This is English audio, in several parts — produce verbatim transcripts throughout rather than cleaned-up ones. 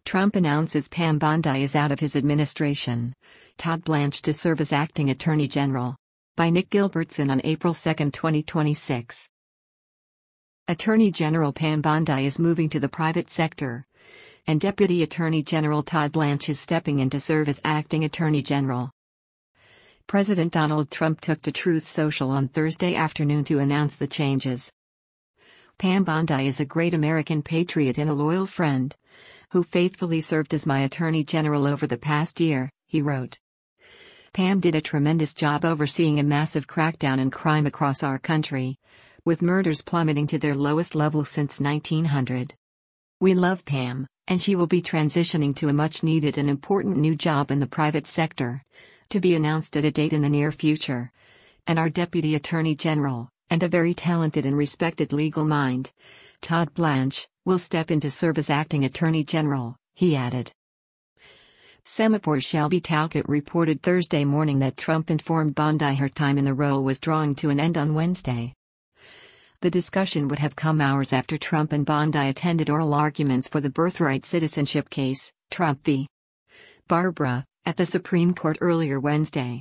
Trump announces Pam Bondi is out of his administration. Todd Blanche to serve as acting Attorney General. By Nick Gilbertson on April second, twenty twenty-six. Attorney General Pam Bondi is moving to the private sector, and Deputy Attorney General Todd Blanche is stepping in to serve as acting Attorney General. President Donald Trump took to Truth Social on Thursday afternoon to announce the changes. Pam Bondi is a great American patriot and a loyal friend, who faithfully served as my Attorney General over the past year, he wrote. Pam did a tremendous job overseeing a massive crackdown in crime across our country, with murders plummeting to their lowest level since nineteen hundred. We love Pam, and she will be transitioning to a much-needed and important new job in the private sector, to be announced at a date in the near future. And our Deputy Attorney General, and a very talented and respected legal mind, Todd Blanche, will step in to serve as acting Attorney General, he added. Semaphore Shelby Talcott reported Thursday morning that Trump informed Bondi her time in the role was drawing to an end on Wednesday. The discussion would have come hours after Trump and Bondi attended oral arguments for the birthright citizenship case, Trump v. Barbara, at the Supreme Court earlier Wednesday.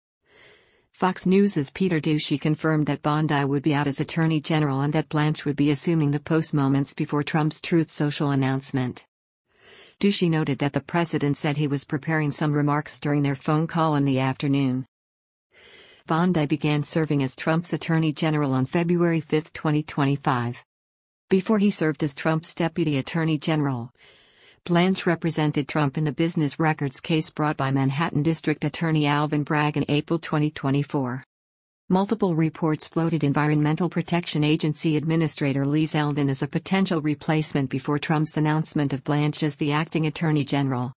Fox News' Peter Doocy confirmed that Bondi would be out as Attorney General and that Blanche would be assuming the post moments before Trump's Truth Social announcement. Doocy noted that the president said he was preparing some remarks during their phone call in the afternoon. Bondi began serving as Trump's Attorney General on February fifth, twenty twenty-five. Before he served as Trump's Deputy Attorney General, Blanche represented Trump in the business records case brought by Manhattan District Attorney Alvin Bragg in April twenty twenty-four. Multiple reports floated Environmental Protection Agency Administrator Lee Zeldin as a potential replacement before Trump's announcement of Blanche as the acting Attorney General.